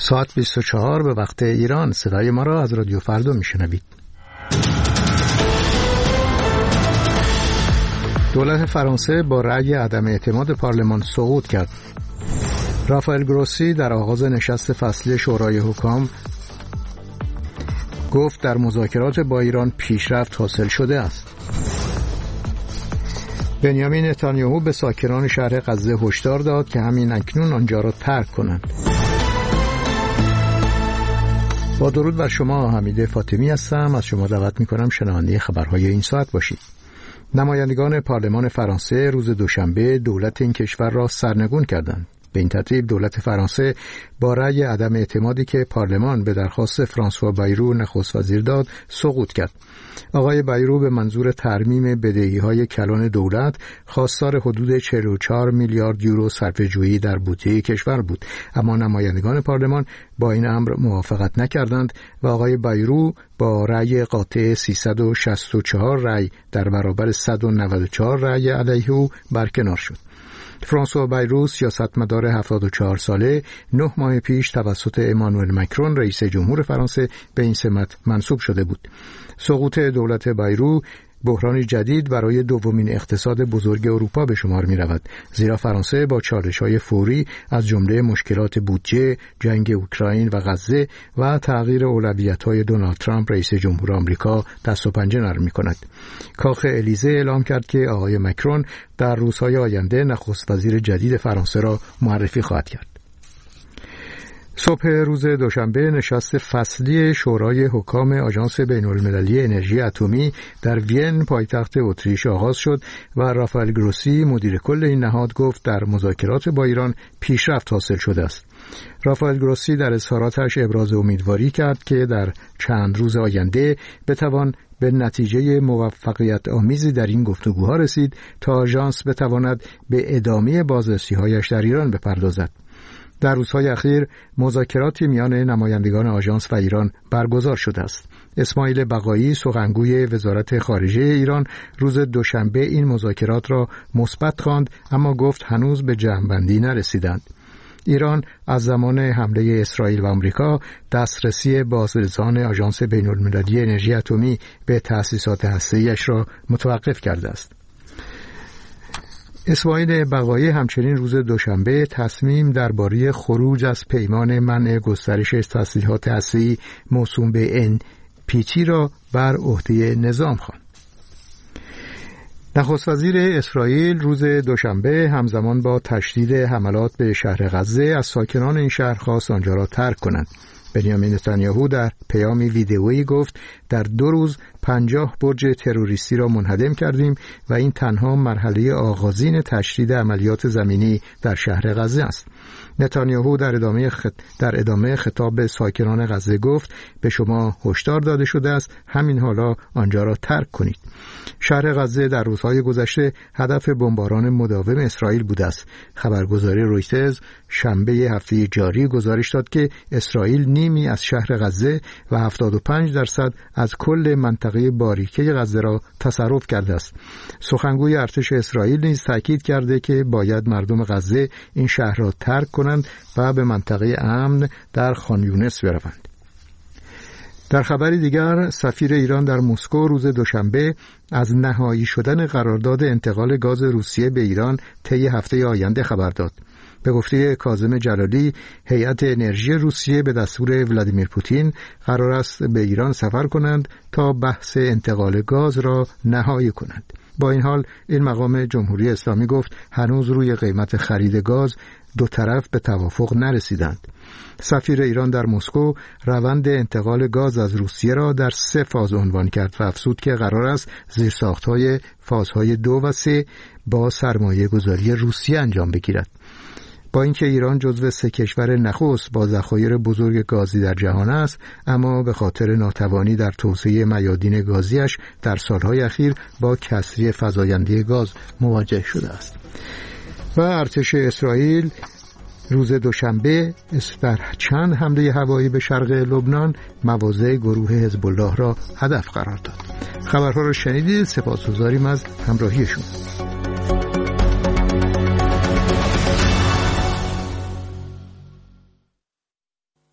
ساعت 24 به وقت ایران. صدای ما را از رادیو فردا میشنوید. دولت فرانسه با رأی عدم اعتماد پارلمان سقوط کرد. رافائل گروسی در آغاز نشست فصلی شورای حکام گفت در مذاکرات با ایران پیشرفت حاصل شده است. بنیامین نتانیاهو به ساکنان شهر غزه هشدار داد که همین اکنون آنجا را ترک کنند. با درود بر شما، حمید فاطمی هستم. از شما دعوت می‌کنم شنونده خبرهای این ساعت باشید. نمایندگان پارلمان فرانسه روز دوشنبه دولت این کشور را سرنگون کردند. به این ترتیب دولت فرانسه با رأی عدم اعتمادی که پارلمان به درخواست فرانسوا بایرو نخست وزیر داد سقوط کرد. آقای بایرو به منظور ترمیم بدهی‌های کلان دولت خواستار حدود 44 میلیارد یورو صرفه‌جویی در بودجه کشور بود، اما نمایندگان پارلمان با این امر موافقت نکردند و آقای بایرو با رأی قاطع 364 رأی در برابر 194 رأی علیه او برکنار شد. فرانسوا بایرو سیاستمدار 74 ساله 9 ماه پیش توسط امانوئل مکرون رئیس جمهور فرانسه به این سمت منصوب شده بود. سقوط دولت بایرو بحرانی جدید برای دومین اقتصاد بزرگ اروپا به شمار می رود، زیرا فرانسه با چالش‌های فوری از جمله مشکلات بودجه، جنگ اوکراین و غزه و تغییر اولویت‌های دونالد ترامپ رئیس جمهور آمریکا دست و پنجه نرم می‌کند. کاخ الیزه اعلام کرد که آقای مکرون در روزهای آینده نخست وزیر جدید فرانسه را معرفی خواهد کرد. صبح روز دوشنبه نشست فصلی شورای حکام آژانس بین‌المللی انرژی اتمی در وین پایتخت اتریش آغاز شد و رافائل گروسی مدیر کل این نهاد گفت در مذاکرات با ایران پیشرفت حاصل شده است. رافائل گروسی در اظهاراتش ابراز امیدواری کرد که در چند روز آینده بتوان به نتیجه موفقیت آمیزی در این گفتگوها رسید تا آژانس بتواند به ادامه بازرسی‌هایش در ایران بپردازد. در روزهای اخیر مذاکراتی میان نمایندگان آژانس و ایران برگزار شده است. اسماعیل بقایی سخنگوی وزارت خارجه ایران روز دوشنبه این مذاکرات را مثبت خواند، اما گفت هنوز به جمع‌بندی نرسیدند. ایران از زمان حمله اسرائیل و آمریکا دسترسی بازرسان آژانس بین‌المللی انرژی اتمی به تأسیسات هسته‌ایش را متوقف کرده است. اسماعیل بقایی همچنین روز دوشنبه تصمیم درباره خروج از پیمان منع گسترش تسلیحات هسته‌ای موسوم به NPT را بر عهده نظام خواند. نخست وزیر اسرائیل روز دوشنبه همزمان با تشدید حملات به شهر غزه از ساکنان این شهر خواست آنجا را ترک کنند. بنیامین نتانیاهو در پیامی ویدئویی گفت در 2 روز 50 برج تروریستی را منهدم کردیم و این تنها مرحله آغازین تشدید عملیات زمینی در شهر غزه است. نتانیاهو در ادامه خطاب به ساکنان غزه گفت به شما هشدار داده شده است، همین حالا آنجا را ترک کنید. شهر غزه در روزهای گذشته هدف بمباران مداوم اسرائیل بوده است. خبرگزاری رویترز شنبه هفته جاری گزارش داد که اسرائیل نیمی از شهر غزه و 75% از کل منطقه باریکه غزه را تصرف کرده است. سخنگوی ارتش اسرائیل نیز تاکید کرده که باید مردم غزه این شهر را ترک کنند و به منطقه امن در خان یونس بروند. در خبری دیگر، سفیر ایران در مسکو روز دوشنبه از نهایی شدن قرارداد انتقال گاز روسیه به ایران طی هفته آینده خبر داد. به گفته کاظم جلالی، هیئت انرژی روسیه به دستور ولادیمیر پوتین قرار است به ایران سفر کنند تا بحث انتقال گاز را نهایی کنند. با این حال این مقام جمهوری اسلامی گفت هنوز روی قیمت خرید گاز دو طرف به توافق نرسیدند. سفیر ایران در مسکو روند انتقال گاز از روسیه را در 3 فاز عنوان کرد و افزود که قرار است زیرساخت‌های فازهای 2 و 3 با سرمایه گذاری روسیه انجام بگیرد. با اینکه ایران جزو 3 کشور نخست با ذخایر بزرگ گازی در جهان است، اما به خاطر ناتوانی در توسعه میادین گازیش در سالهای اخیر با کسری فزاینده گاز مواجه شده است. و ارتش اسرائیل روز دوشنبه در چند حمله هوایی به شرق لبنان مواضع گروه حزب الله را هدف قرار داد. خبرها را شنیدید. سپاسگزاریم از همراهیشون.